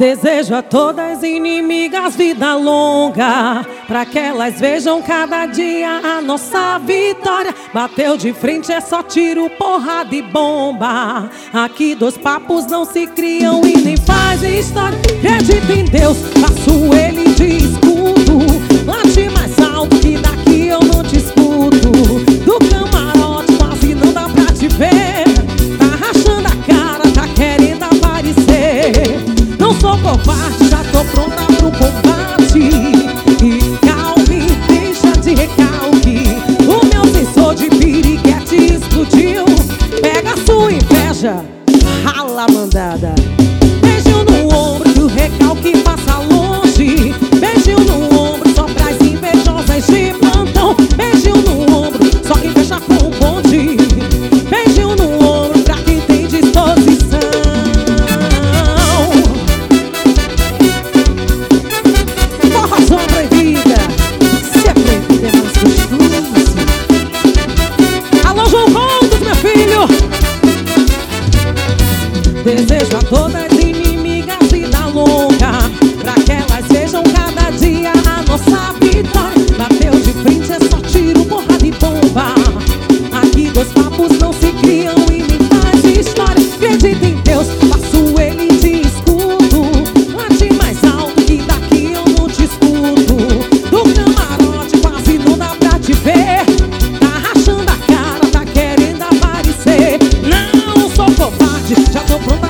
Desejo a todas inimigas vida longa, pra que elas vejam cada dia a nossa vitória. Bateu de frente é só tiro, porrada e bomba. Aqui dois papos não se criam e nem fazem história. Acredito em Deus, faço ele de escudo. Late mais alto que daqui eu não te escuto. Do camarote quase não dá pra te ver. Tá rachando a cara, tá querendo aparecer. Não sou covarde, já tô pronta pro combate. E calme, deixa de recalque. O meu sensor de piriguete explodiu. Pega a sua inveja, rala mandada. Beijo no ombro que o recalque passa longe. Beijo no ombro só pras invejosas de plantão. Beijo no ombro, só quem fecha com o bonde. Beijo no ombro pra quem tem disposição. Forrozão proibida, se é proibida é mais gostoso. Alô, João Contos, meu filho. Desejo a todas inimigas vida longa, pra que elas vejam cada dia a nossa vitória. Bateu de frente é só tiro, porrada e bomba. Aqui dois papos não se criam e nem faz história. Acredito em Deus, faço ele de escudo. Late mais alto que daqui eu não te escuto. Do camarote quase não dá pra te ver. Tá rachando a cara, tá querendo aparecer. Não sou covarde, já tô pronto